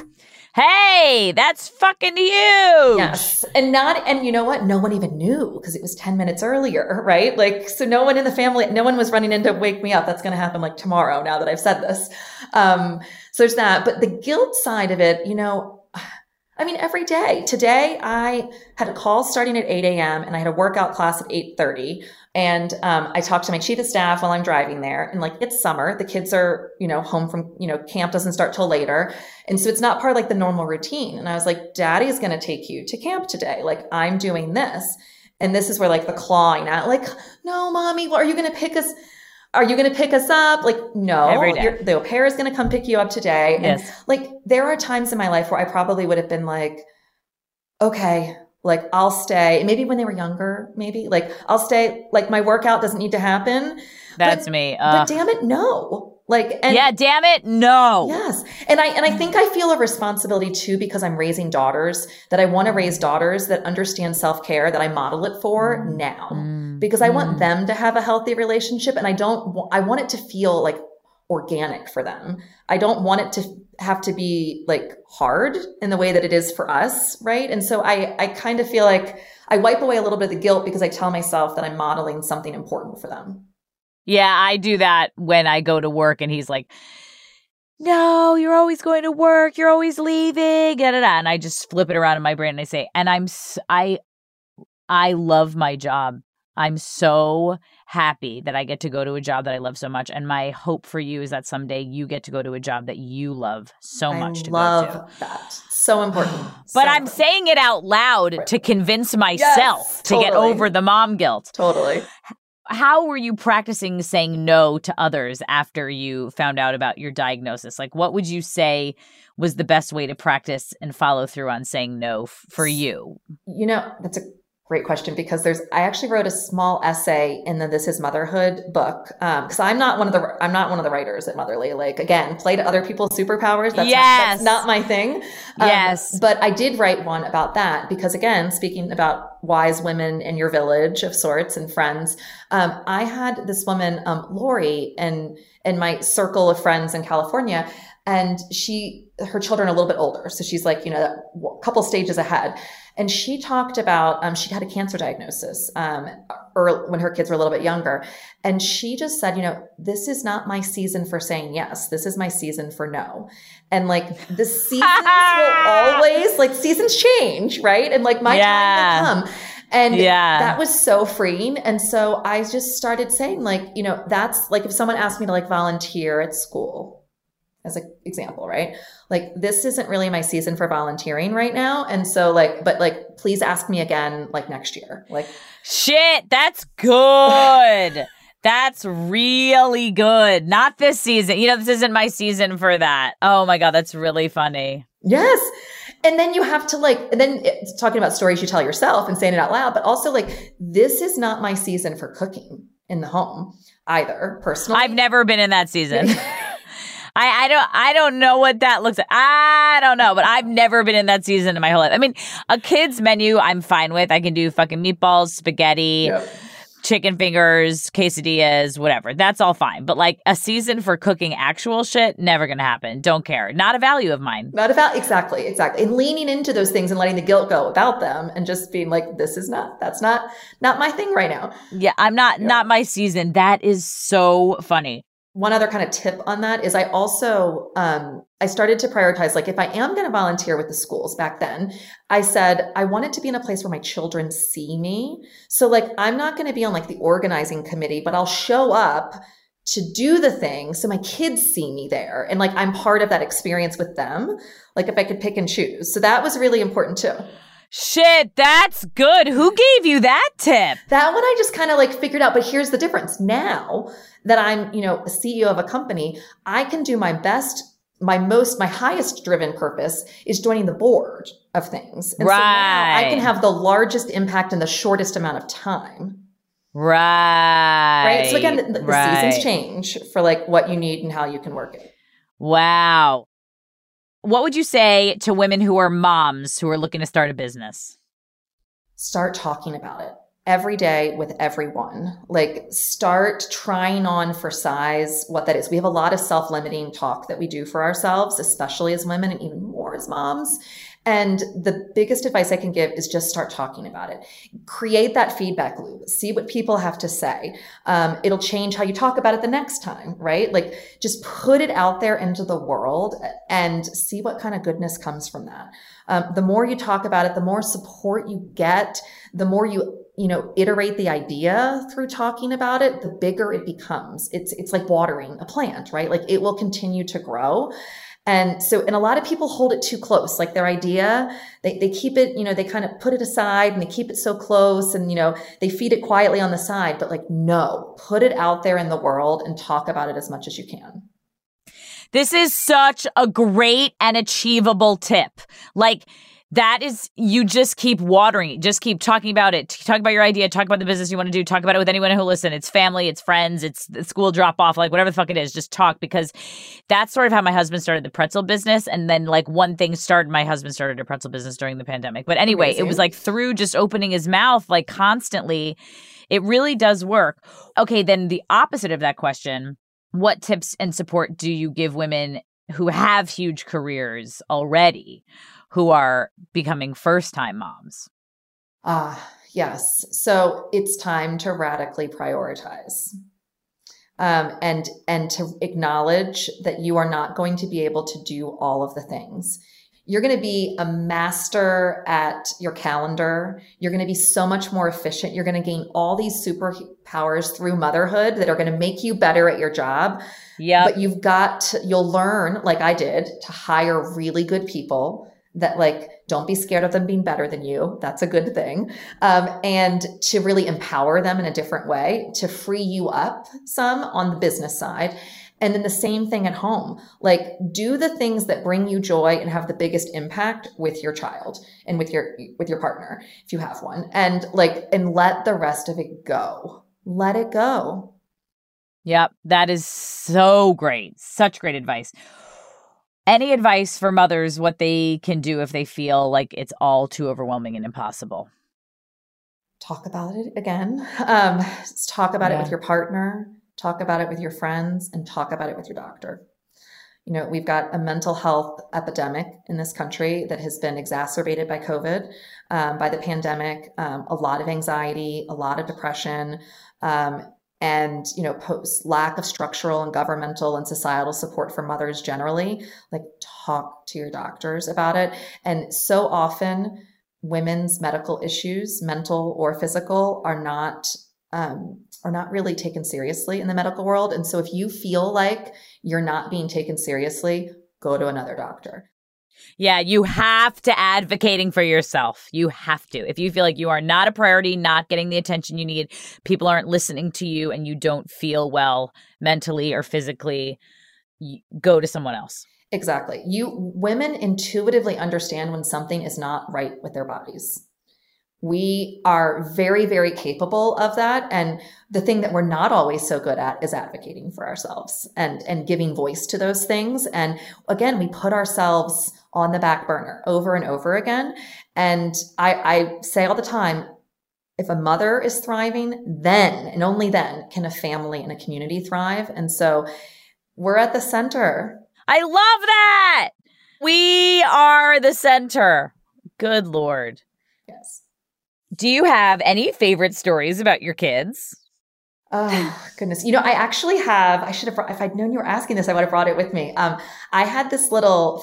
Hey, that's fucking huge. Yes. And you know what? No one even knew because it was 10 minutes earlier, right? Like, so no one in the family, no one was running in to wake me up. That's going to happen like tomorrow now that I've said this. So there's that. But the guilt side of it, you know, I mean, every day. Today, I had a call starting at 8 a.m. and I had a workout class at 8:30. And I talked to my chief of staff while I'm driving there. And like, it's summer. The kids are, you know, home from, you know, camp doesn't start till later. And so it's not part of like the normal routine. And I was like, Daddy's going to take you to camp today. Like, I'm doing this. And this is where like the clawing at, like, no, Mommy, are you going to pick us? Are you going to pick us up? Like, no, every day. The au pair is going to come pick you up today. Yes. And like, there are times in my life where I probably would have been like, okay, like I'll stay. Maybe when they were younger, maybe like I'll stay, like my workout doesn't need to happen. That's me. But damn it, no. Like, and yeah, damn it, no. Yes. And I think I feel a responsibility too, because I'm raising daughters, that I want to raise daughters that understand self-care, that I model it for now, because I want them to have a healthy relationship. And I want it to feel like organic for them. I don't want it to have to be like hard in the way that it is for us. Right. And so I kind of feel like I wipe away a little bit of the guilt because I tell myself that I'm modeling something important for them. Yeah, I do that when I go to work and he's like, no, you're always going to work. You're always leaving. Da, da, da. And I just flip it around in my brain and I say, and I love my job. I'm so happy that I get to go to a job that I love so much. And my hope for you is that someday you get to go to a job that you love so much to go to. I love that. So important. But I'm saying it out loud to convince myself to get over the mom guilt. Totally. How were you practicing saying no to others after you found out about your diagnosis? Like, what would you say was the best way to practice and follow through on saying no for you? You know, that's a great question, because I actually wrote a small essay in the This Is Motherhood book. Cause I'm not one of the writers at Motherly. Like, again, play to other people's superpowers. That's not my thing. Yes. But I did write one about that because, again, speaking about wise women in your village of sorts and friends, I had this woman, Lori, in my circle of friends in California, and her children are a little bit older. So she's like, a couple stages ahead. And she talked about, she had a cancer diagnosis when her kids were a little bit younger. And she just said, this is not my season for saying yes. This is my season for no. And like the seasons will always, like seasons change, right? And like my time will come. And that was so freeing. And so I just started saying like, that's like if someone asked me to like volunteer at school, as an example, right? Like, this isn't really my season for volunteering right now. And so but please ask me again, like next year. Like, shit, that's good. That's really good. Not this season. This isn't my season for that. Oh my God, that's really funny. Yes. And then you have to and then it's talking about stories you tell yourself and saying it out loud, but also like, this is not my season for cooking in the home either, personally. I've never been in that season. I don't know what that looks like. I don't know, but I've never been in that season in my whole life. I mean, a kid's menu I'm fine with. I can do fucking meatballs, spaghetti, chicken fingers, quesadillas, whatever. That's all fine. But like a season for cooking actual shit, never gonna happen. Don't care. Not a value of mine. Exactly. And leaning into those things and letting the guilt go about them and just being like, that's not my thing right now. Yeah, I'm not my season. That is so funny. One other kind of tip on that is I also, I started to prioritize, like if I am going to volunteer with the schools back then, I said, I want it to be in a place where my children see me. So like, I'm not going to be on like the organizing committee, but I'll show up to do the thing. So my kids see me there. And like, I'm part of that experience with them. Like if I could pick and choose. So that was really important too. Shit, that's good. Who gave you that tip? That one I just kind of like figured out. But here's the difference. Now that I'm, a CEO of a company, I can do my best. My highest driven purpose is joining the board of things. And so now I can have the largest impact in the shortest amount of time. Right. So again, the seasons change for like what you need and how you can work it. Wow. What would you say to women who are moms who are looking to start a business? Start talking about it every day with everyone. Like start trying on for size what that is. We have a lot of self-limiting talk that we do for ourselves, especially as women and even more as moms. And the biggest advice I can give is just start talking about it. Create that feedback loop. See what people have to say. It'll change how you talk about it the next time, right? Like just put it out there into the world and see what kind of goodness comes from that. The more you talk about it, the more support you get, the more you iterate the idea through talking about it, the bigger it becomes. It's like watering a plant, right? Like it will continue to grow. And a lot of people hold it too close, like their idea, they keep it, they kind of put it aside and they keep it so close and, they feed it quietly on the side, but like, no, put it out there in the world and talk about it as much as you can. This is such a great and achievable tip. Like, that is, you just keep watering it. Just keep talking about it. Talk about your idea. Talk about the business you want to do. Talk about it with anyone who listen. It's family. It's friends. It's the school drop off. Like whatever the fuck it is. Just talk, because that's sort of how my husband started the pretzel business. And then like one thing started, my husband started a pretzel business during the pandemic. But anyway, It was like through just opening his mouth like constantly. It really does work. Okay, then the opposite of that question. What tips and support do you give women who have huge careers already, who are becoming first-time moms? Yes. So it's time to radically prioritize and to acknowledge that you are not going to be able to do all of the things. You're going to be a master at your calendar. You're going to be so much more efficient. You're going to gain all these superpowers through motherhood that are going to make you better at your job. Yeah. But you'll learn, like I did, to hire really good people that like, don't be scared of them being better than you. That's a good thing. And to really empower them in a different way, to free you up some on the business side. And then the same thing at home, like do the things that bring you joy and have the biggest impact with your child and with your partner, if you have one, and let the rest of it go. Let it go. Yep. That is so great. Such great advice. Any advice for mothers, what they can do if they feel like it's all too overwhelming and impossible? Talk about it again. Talk about it with your partner. Talk about it with your friends, and talk about it with your doctor. You know, we've got a mental health epidemic in this country that has been exacerbated by COVID, by the pandemic, a lot of anxiety, a lot of depression, and, you know, lack of structural and governmental and societal support for mothers generally. Like, talk to your doctors about it. And so often women's medical issues, mental or physical, are not really taken seriously in the medical world. And so if you feel like you're not being taken seriously, go to another doctor. Yeah, you have to advocating for yourself. You have to. If you feel like you are not a priority, not getting the attention you need, people aren't listening to you, and you don't feel well mentally or physically, go to someone else. Exactly. Women intuitively understand when something is not right with their bodies. We are very, very capable of that. And the thing that we're not always so good at is advocating for ourselves and giving voice to those things. And again, we put ourselves on the back burner over and over again. And I say all the time, if a mother is thriving, then and only then can a family and a community thrive. And so we're at the center. I love that. We are the center. Good Lord. Yes. Do you have any favorite stories about your kids? Oh, goodness. You know, I actually have, if I'd known you were asking this, I would have brought it with me. I had this little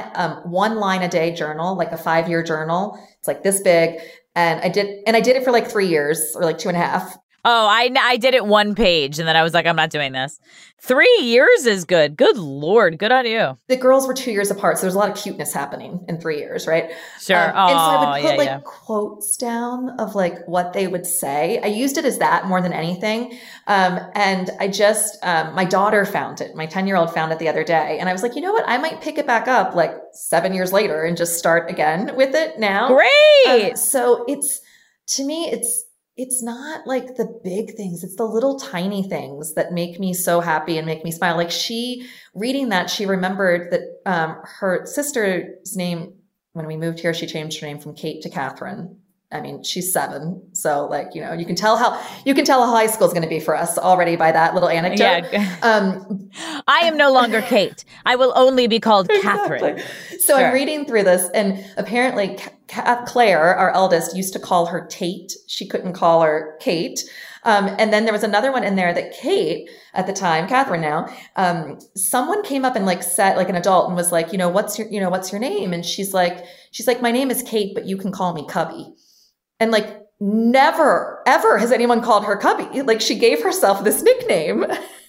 1 line a day journal, like a 5-year journal. It's like this big. And I did it for like 3 years or like 2.5. Oh, I did it 1 page and then I was like, I'm not doing this. 3 years is good. Good Lord. Good on you. The girls were 2 years apart. So there's a lot of cuteness happening in 3 years, right? Sure. And so I would put quotes down of like what they would say. I used it as that more than anything. And I just, my daughter found it. My 10-year-old found it the other day. And I was like, you know what? I might pick it back up like 7 years later and just start again with it now. Great. So to me, it's not like the big things. It's the little tiny things that make me so happy and make me smile. Like reading that, she remembered that her sister's name, when we moved here, she changed her name from Kate to Catherine. I mean, she's 7. So like, you know, you can tell how high school is going to be for us already by that little anecdote. Yeah. I am no longer Kate. I will only be called Catherine. So sure. I'm reading through this, and apparently Claire, our eldest, used to call her Tate. She couldn't call her Kate. And then there was another one in there that Kate, at the time, Catherine now, someone came up and like said, like an adult, and was like, what's your name? And she's like, my name is Kate, but you can call me Cubby. And like, never, ever has anyone called her Cubby. Like, she gave herself this nickname.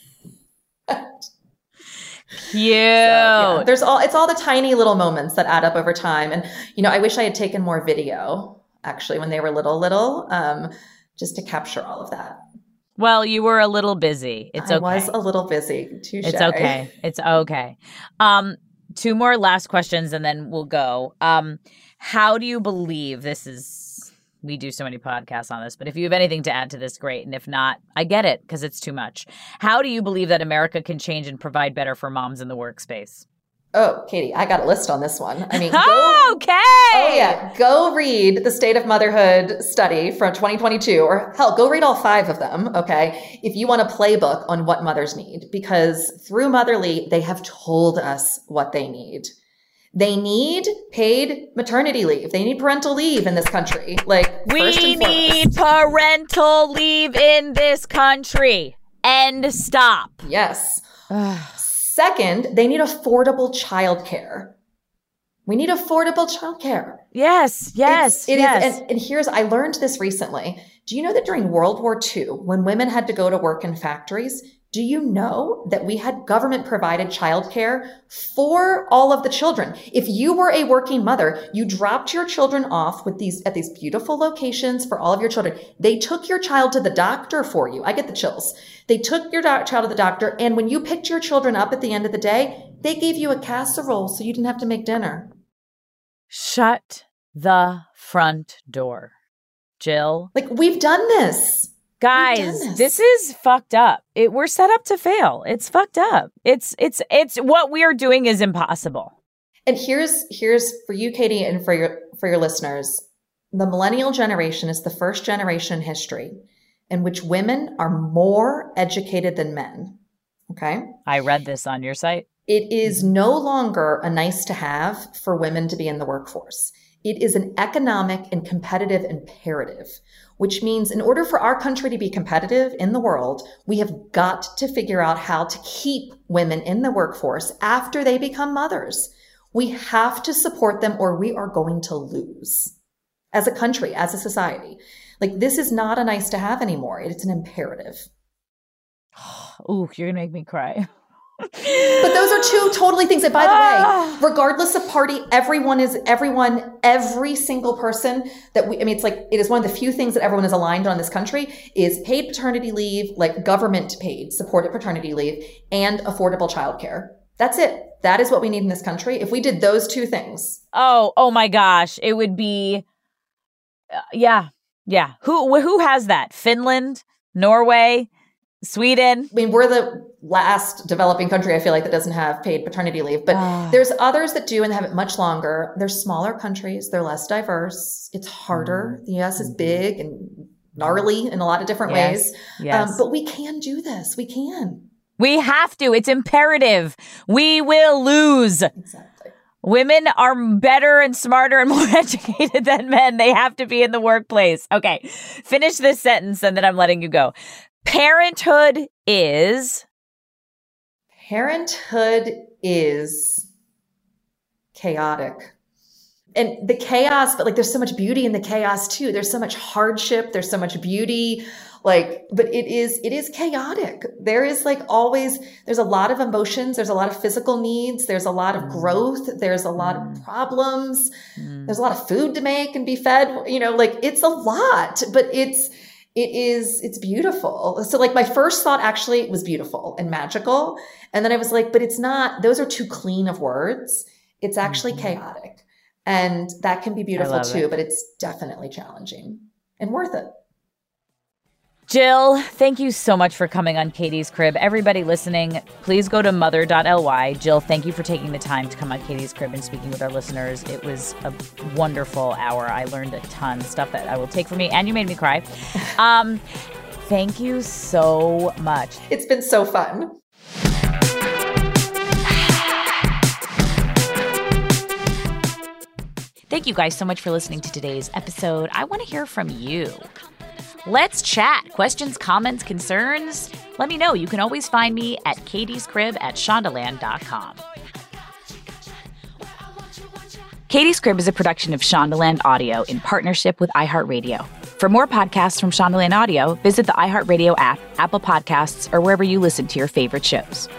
Cute. So, yeah, it's all the tiny little moments that add up over time. And, I wish I had taken more video actually when they were little, just to capture all of that. Well, you were a little busy. It's okay. I was a little busy. Touché. It's okay. It's okay. 2 more last questions and then we'll go. How do you believe we do so many podcasts on this, but if you have anything to add to this, great. And if not, I get it because it's too much. How do you believe that America can change and provide better for moms in the workspace? Oh, Katie, I got a list on this one. I mean, okay. Oh yeah. Go read the State of Motherhood study from 2022, or hell, go read all 5 of them. Okay. If you want a playbook on what mothers need, because through Motherly, they have told us what they need. They need paid maternity leave. They need parental leave in this country. We need parental leave in this country. End stop. Yes. Second, they need affordable childcare. We need affordable childcare. Yes. And I learned this recently. Do you know that during World War II, when women had to go to work in factories, do you know that we had government provided childcare for all of the children? If you were a working mother, you dropped your children off at these beautiful locations for all of your children. They took your child to the doctor for you. I get the chills. They took your child to the doctor. And when you picked your children up at the end of the day, they gave you a casserole so you didn't have to make dinner. Shut the front door, Jill. Like, we've done this. Guys, this is fucked up. We're set up to fail. It's fucked up. It's what we are doing is impossible. And here's for you, Katie, and for your listeners. The millennial generation is the first generation in history in which women are more educated than men. Okay? I read this on your site. It is no longer a nice to have for women to be in the workforce. It is an economic and competitive imperative, which means in order for our country to be competitive in the world, we have got to figure out how to keep women in the workforce after they become mothers. We have to support them or we are going to lose as a country, as a society. Like, this is not a nice to have anymore. It's an imperative. Ooh, you're going to make me cry. But those are two totally things that, by the way, regardless of party, every single person it is one of the few things that everyone is aligned on in this country is paid paternity leave, like government paid supported paternity leave, and affordable childcare. That's it. That is what we need in this country. If we did those two things. Oh my gosh. It would be, yeah. Who has that? Finland, Norway, Sweden. I mean, we're the last developing country, I feel like, that doesn't have paid paternity leave. But there's others that do and have it much longer. They're smaller countries. They're less diverse. It's harder. The U.S. is big and gnarly in a lot of different ways. Yes. But we can do this. We can. We have to. It's imperative. We will lose. Exactly. Women are better and smarter and more educated than men. They have to be in the workplace. Okay. Finish this sentence and then I'm letting you go. Parenthood is chaotic. And the chaos, but like there's so much beauty in the chaos too. There's so much hardship. There's so much beauty. But it is chaotic. There is there's a lot of emotions. There's a lot of physical needs. There's a lot of growth. There's a lot of problems. There's a lot of food to make and be fed. It's a lot, but it's beautiful. So my first thought actually was beautiful and magical. And then I was like, but it's not, those are too clean of words. It's actually chaotic. And that can be beautiful too, but it's definitely challenging and worth it. Jill, thank you so much for coming on Katie's Crib. Everybody listening, please go to mother.ly. Jill, thank you for taking the time to come on Katie's Crib and speaking with our listeners. It was a wonderful hour. I learned a ton of stuff that I will take for me, and you made me cry. Thank you so much. It's been so fun. Thank you guys so much for listening to today's episode. I want to hear from you. Let's chat. Questions, comments, concerns? Let me know. You can always find me at katiescrib@shondaland.com. Katie's Crib is a production of Shondaland Audio in partnership with iHeartRadio. For more podcasts from Shondaland Audio, visit the iHeartRadio app, Apple Podcasts, or wherever you listen to your favorite shows.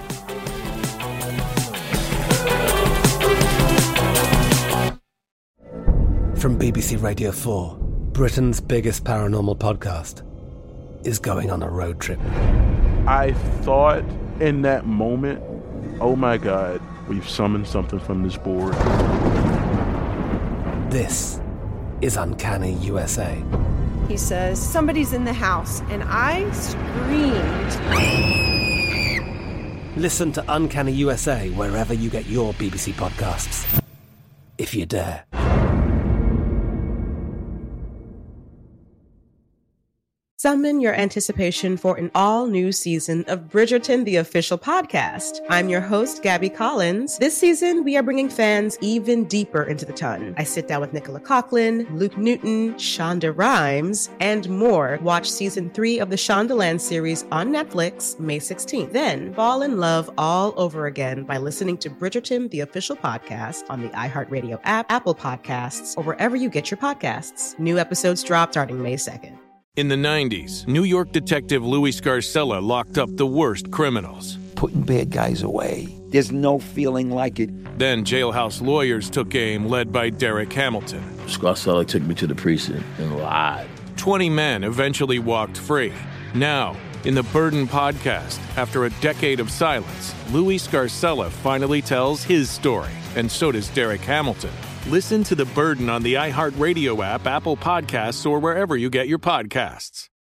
From BBC Radio 4, Britain's biggest paranormal podcast is going on a road trip. I thought in that moment, oh my God, we've summoned something from this board. This is Uncanny USA. He says, somebody's in the house, and I screamed. Listen to Uncanny USA wherever you get your BBC podcasts, if you dare. Summon your anticipation for an all-new season of Bridgerton, the official podcast. I'm your host, Gabby Collins. This season, we are bringing fans even deeper into the ton. I sit down with Nicola Coughlan, Luke Newton, Shonda Rhimes, and more. Watch season 3 of the Shondaland series on Netflix, May 16th. Then fall in love all over again by listening to Bridgerton, the official podcast on the iHeartRadio app, Apple Podcasts, or wherever you get your podcasts. New episodes drop starting May 2nd. In the 90s, New York detective Louis Scarcella locked up the worst criminals. Putting bad guys away. There's no feeling like it. Then jailhouse lawyers took aim, led by Derek Hamilton. Scarcella took me to the precinct and lied. 20 men eventually walked free. Now, in the Burden podcast, after a decade of silence, Louis Scarcella finally tells his story, and so does Derek Hamilton. Listen to The Burden on the iHeartRadio app, Apple Podcasts, or wherever you get your podcasts.